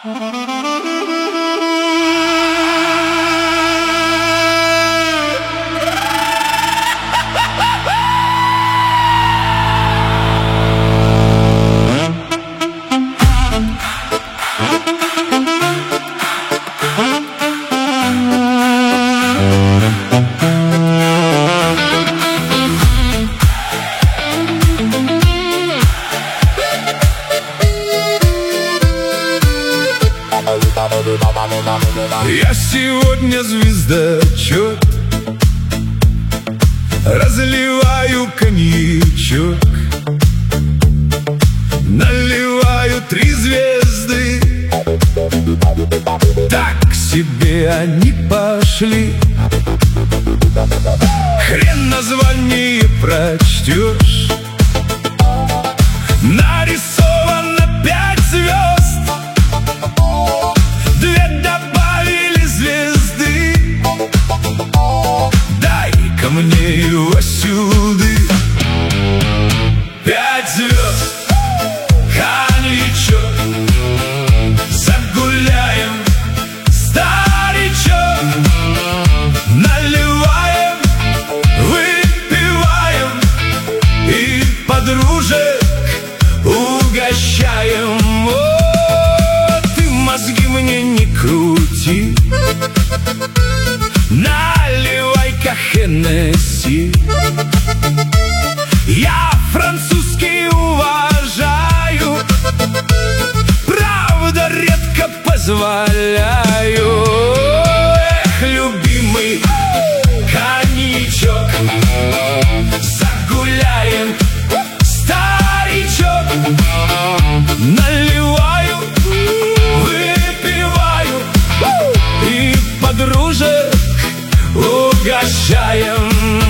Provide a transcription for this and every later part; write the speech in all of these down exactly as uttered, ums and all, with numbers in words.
Я сегодня звездочет, разливаю коньячок, наливаю три звезды. Так себе они пошли, хрен название прочтешь. Нарисовано пять звезд, две добавили звезды. Дай-ка мне его сюды. Пять звезд, коньячок, загуляем, старичок. Наливаем, выпиваем и подружек угощаем. О, ты мозги мне не крути, наливай-ка Хеннесси. Я французский уважаю, правда редко позволяю. Эх, любимый коньячок, загуляем, старичок. Наливаю, выпиваю и подружек угощаем.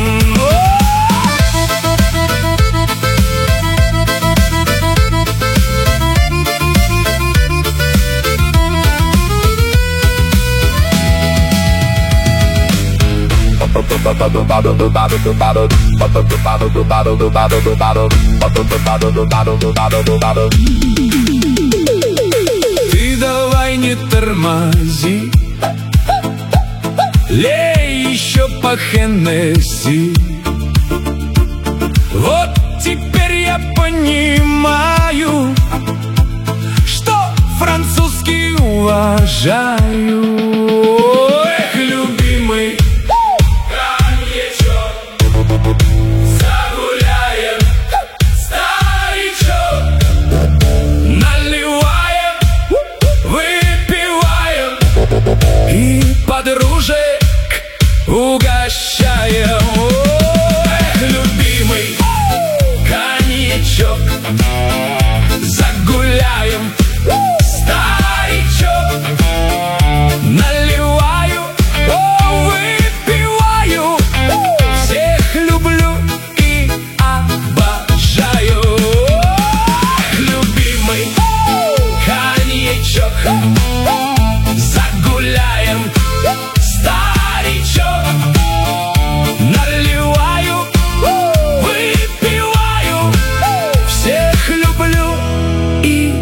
Ты давай не тормози, лей еще по Хеннесси. Вот теперь я понимаю, что французский уважаю. Эх, любимый коньячок, загуляем, старичок. Наливаем, выпиваем и подружек угощаем. Эх, любимый коньячок, загуляем, старичок. Наливаю, о, выпиваю, всех люблю и обожаю. Эх, любимый коньячок, загуляем, старичок. Наливаю, выпиваю, всех люблю и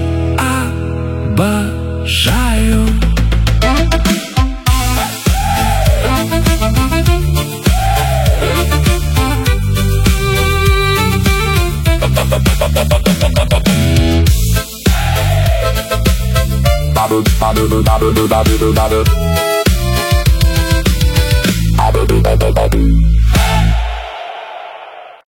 обожаю. Badu, badu, badu, badu, badu, badu.